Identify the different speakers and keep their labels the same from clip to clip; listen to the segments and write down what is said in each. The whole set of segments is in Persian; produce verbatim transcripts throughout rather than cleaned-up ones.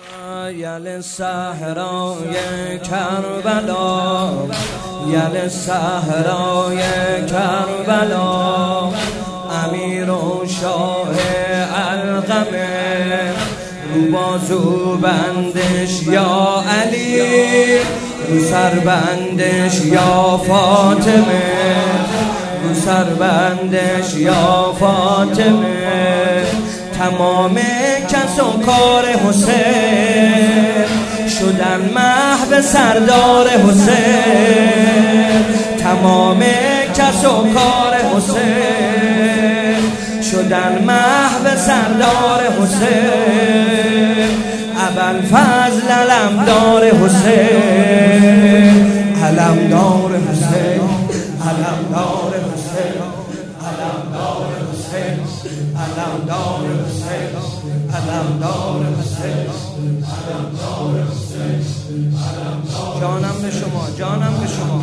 Speaker 1: یل صحرای کربلا، یل صحرای کربلا، امیر و شاه علقمه، رو بازو بندش یا علی، رو سر بندش یا فاطمه، رو سر بندش یا فاطمه. تمام کس و کار حسین شدن محو سردار حسین، تمام کس و کار حسین شدن محو سردار حسین. ابوالفضل علمدار حسین، علمدار حسین، علمدار حسین، علمدار حسین، علمدار حسین، علمدار حسین، علمدار حسین. جانم به شما، جانم به شما.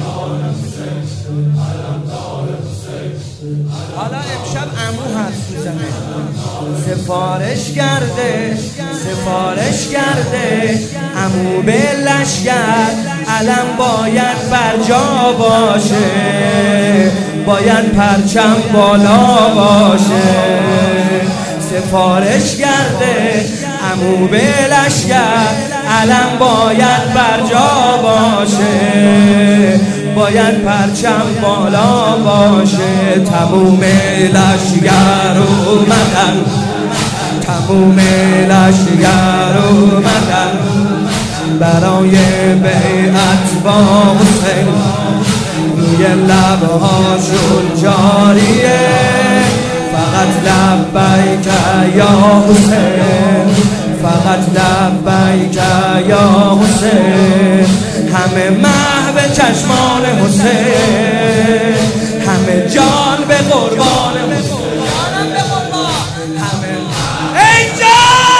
Speaker 1: حالا امشب عمو حرف میزنه. سفارش کرده، سفارش کرده عمو به لشگر، علم باید بر جا باشه، باید پرچم بالا باشه. سفارش کرده عمو به لشگر، علم باید بر جا باشه، باید پرچم بالا باشه. تموم لشگر اومدن، تموم لشگر اومدن برای بیعت با حسین، روی لبهاشون جاریه فقط لبیک یا حسین، فقط لبیک یا حسین. همه محو چشمان حسین، همه جان به قربان حسین، همه اینجا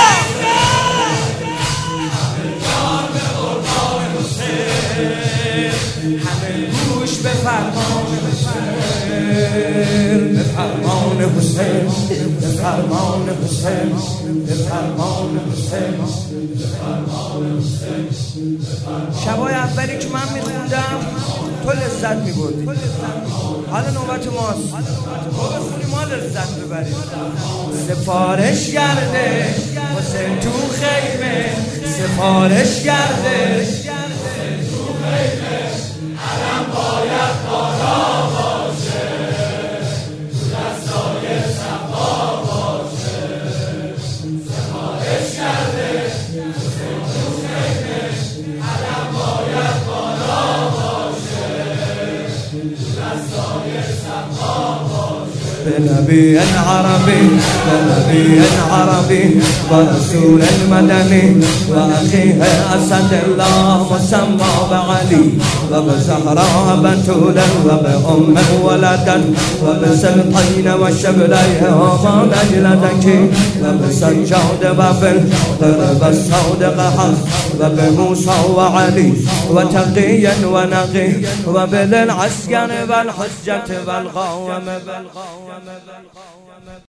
Speaker 1: جان به قربان حسین، همه گوش به فرمان حسین، به فرمان حسین، به فرمان حسین، به فرمان حسین، به فرمان حسین. شبای اولی که من میخوندم تو لذت میبردی، حالا نوبت ماست تو بخونی ما لذت ببریم. سفارش کرده حسین تو خیمه، سفارش کرده حسین تو خیمه، علم باید بالا باشه، تو دستای صفا باشه. سفارش کرده حسین تو خیمه، علم باید بالا باشه، تو دستای صفا باشه. بنبي عربي، بنبي عربي ورسول مدني، وأخيه أسد الله مسمى بعلي، وبزهراء بتولا وبأم ولدا، وبسلطين وشبليه وما نجلتك، وبسجاد وبالقرب الصادق حق، وبموسى وعلي وتقيا ونقي، وبالعسكر والحجة والقوم.